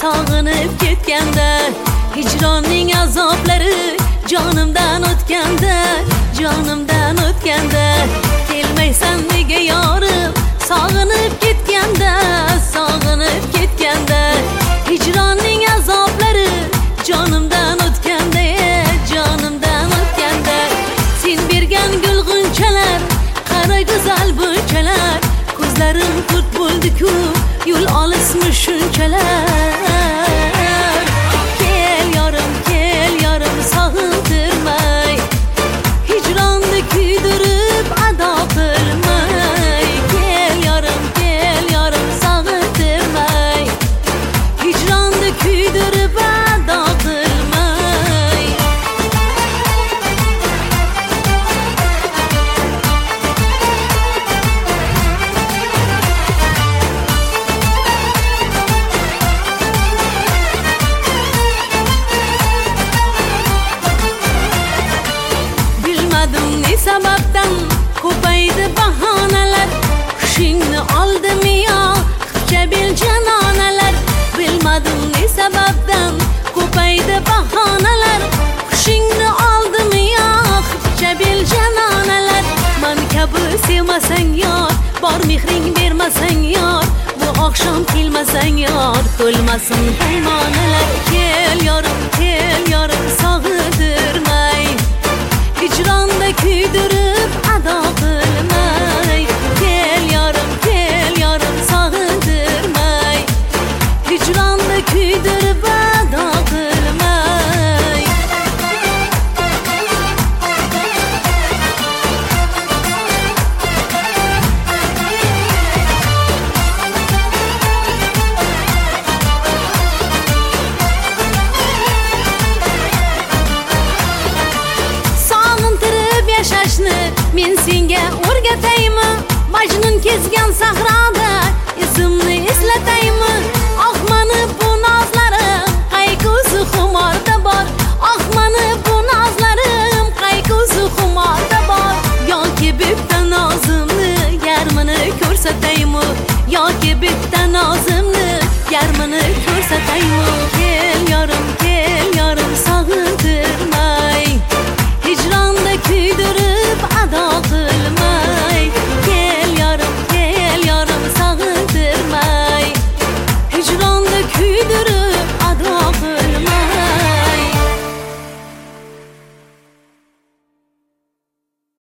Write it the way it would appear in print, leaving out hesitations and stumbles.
sog'inib ketganda, hijronning azoblari jonimdan o'tganda, kelmaysan nega yorim, sog'inib ketganda, hijronning azoblari jonimdan o'tganda, sen bergan gulg'unchalar, qara go'zal bunchalar, ko'zlarim kut bo'ldi-ku, yo'l olismi shunchalar. Kel yorim sog'intirmay, hijronni kuydirib ado qilmay. Kel yorim sog'intirmay, hijronni kuydirib ado qilmay. Bilmadim ne sababdan ko'paydi bahonalar, hushingni oldimi yo bil janonalar. Bilmadim ne sababdan ko'paydi bahonalar, hushingni oldimi yo bil janonalar. Men kabi sevmasang yor, bor mehring bermasang yor, bu oqshom kelmasang yor, to'lmasin paymonalar. Kel yorim sog'intirmay, hijronda kuydirib ado qilmay. Kel yorim sog'intirmay, hijronda kuydirib ado qilmay. Yashashni men senga o'rgataymi? Majnun kezgan sahroda izimni eslataymi? Oqmani bu nozlarim qaygusi xumorda bor, oqmani bu nozlarim qaygusi xumorda bor. Yoki bitta nozimni yarmini ko'rsataymi? Yoki bitta nozimni yarmini ko'rsataymi?